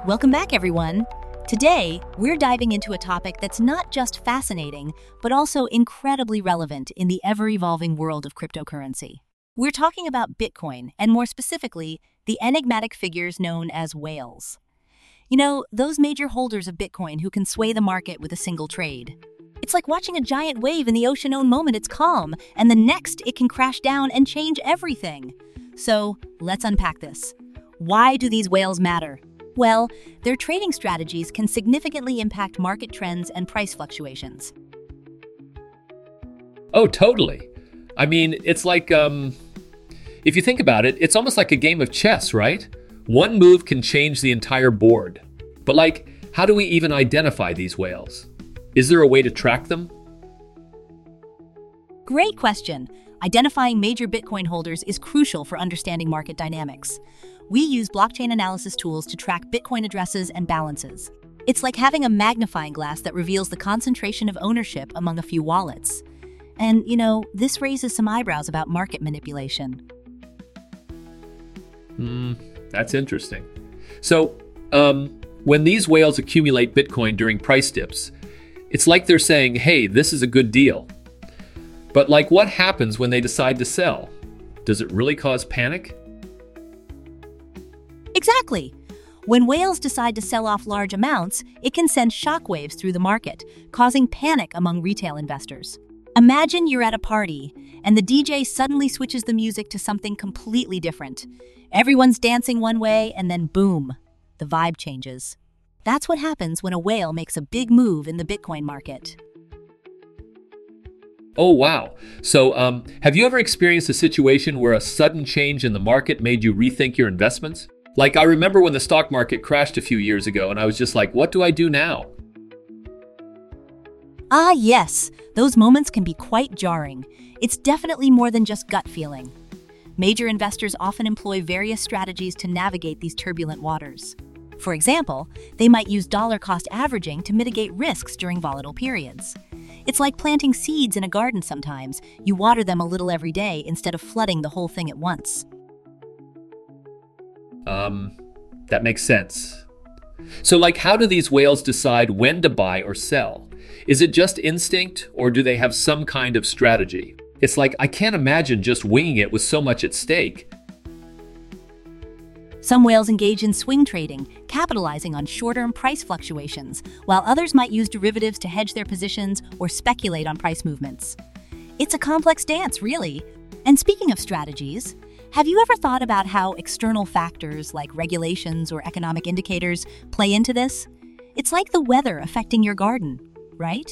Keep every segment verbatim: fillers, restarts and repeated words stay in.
Welcome back, everyone. Today, we're diving into a topic that's not just fascinating, but also incredibly relevant in the ever-evolving world of cryptocurrency. We're talking about Bitcoin, and more specifically, the enigmatic figures known as whales. You know, those major holders of Bitcoin who can sway the market with a single trade. It's like watching a giant wave in the ocean. One moment it's calm, and the next it can crash down and change everything. So, let's unpack this. Why do these whales matter? Well, their trading strategies can significantly impact market trends and price fluctuations. Oh, totally. I mean, it's like, um, if you think about it, it's almost like a game of chess, right? One move can change the entire board. But like, how do we even identify these whales? Is there a way to track them? Great question. Identifying major Bitcoin holders is crucial for understanding market dynamics. We use blockchain analysis tools to track Bitcoin addresses and balances. It's like having a magnifying glass that reveals the concentration of ownership among a few wallets. And, you know, this raises some eyebrows about market manipulation. Hmm, that's interesting. So, um, when these whales accumulate Bitcoin during price dips, it's like they're saying, hey, this is a good deal. But like, what happens when they decide to sell? Does it really cause panic? Exactly. When whales decide to sell off large amounts, it can send shockwaves through the market, causing panic among retail investors. Imagine you're at a party, and the D J suddenly switches the music to something completely different. Everyone's dancing one way, and then boom, the vibe changes. That's what happens when a whale makes a big move in the Bitcoin market. Oh, wow. So, um, have you ever experienced a situation where a sudden change in the market made you rethink your investments? Like, I remember when the stock market crashed a few years ago, and I was just like, what do I do now? Ah, yes. Those moments can be quite jarring. It's definitely more than just gut feeling. Major investors often employ various strategies to navigate these turbulent waters. For example, they might use dollar-cost averaging to mitigate risks during volatile periods. It's like planting seeds in a garden sometimes. You water them a little every day instead of flooding the whole thing at once. Um, that makes sense. So, like, how do these whales decide when to buy or sell? Is it just instinct, or do they have some kind of strategy? It's like, I can't imagine just winging it with so much at stake. Some whales engage in swing trading, capitalizing on short-term price fluctuations, while others might use derivatives to hedge their positions or speculate on price movements. It's a complex dance, really. And speaking of strategies, have you ever thought about how external factors like regulations or economic indicators play into this? It's like the weather affecting your garden, right?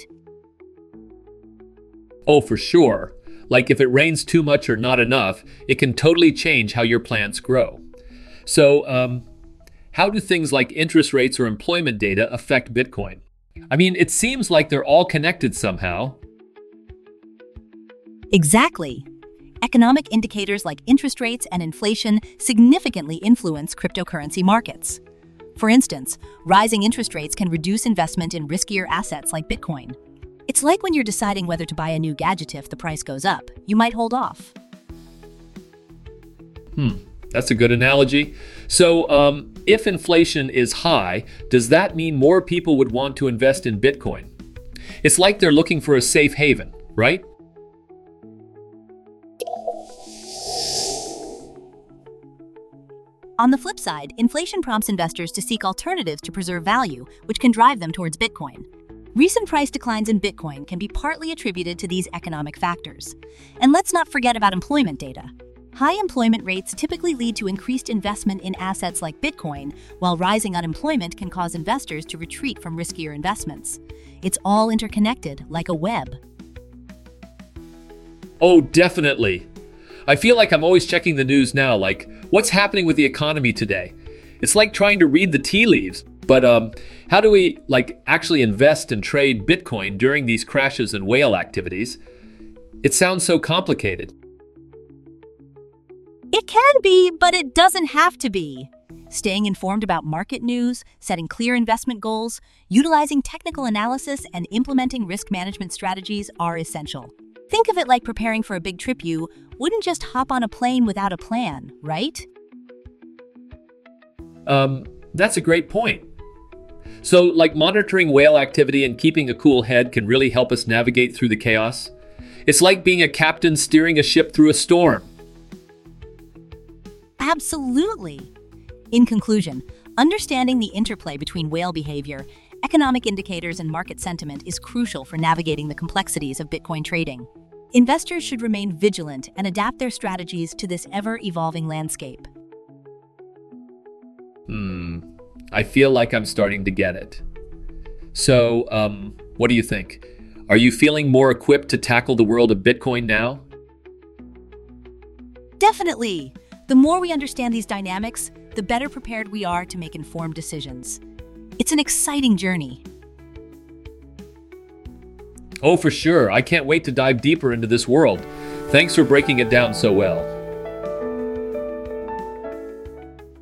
Oh, for sure. Like, if it rains too much or not enough, it can totally change how your plants grow. So, um, how do things like interest rates or employment data affect Bitcoin? I mean, it seems like they're all connected somehow. Exactly. Economic indicators like interest rates and inflation significantly influence cryptocurrency markets. For instance, rising interest rates can reduce investment in riskier assets like Bitcoin. It's like when you're deciding whether to buy a new gadget. If the price goes up, you might hold off. Hmm, that's a good analogy. So, um, if inflation is high, does that mean more people would want to invest in Bitcoin? It's like they're looking for a safe haven, right? On the flip side, inflation prompts investors to seek alternatives to preserve value, which can drive them towards Bitcoin. Recent price declines in Bitcoin can be partly attributed to these economic factors. And let's not forget about employment data. High employment rates typically lead to increased investment in assets like Bitcoin, while rising unemployment can cause investors to retreat from riskier investments. It's all interconnected, like a web. Oh, definitely. I feel like I'm always checking the news now, like, what's happening with the economy today? It's like trying to read the tea leaves. But um, how do we, like, actually invest and trade Bitcoin during these crashes and whale activities? It sounds so complicated. It can be, but it doesn't have to be. Staying informed about market news, setting clear investment goals, utilizing technical analysis, and implementing risk management strategies are essential. Think of it like preparing for a big trip. You wouldn't just hop on a plane without a plan, right? Um, That's a great point. So, like monitoring whale activity and keeping a cool head can really help us navigate through the chaos. It's like being a captain steering a ship through a storm. Absolutely. In conclusion, understanding the interplay between whale behavior, economic indicators, and market sentiment is crucial for navigating the complexities of Bitcoin trading. Investors should remain vigilant and adapt their strategies to this ever-evolving landscape. Hmm, I feel like I'm starting to get it. So, um, what do you think? Are you feeling more equipped to tackle the world of Bitcoin now? Definitely. The more we understand these dynamics, the better prepared we are to make informed decisions. It's an exciting journey. Oh, for sure. I can't wait to dive deeper into this world. Thanks for breaking it down so well.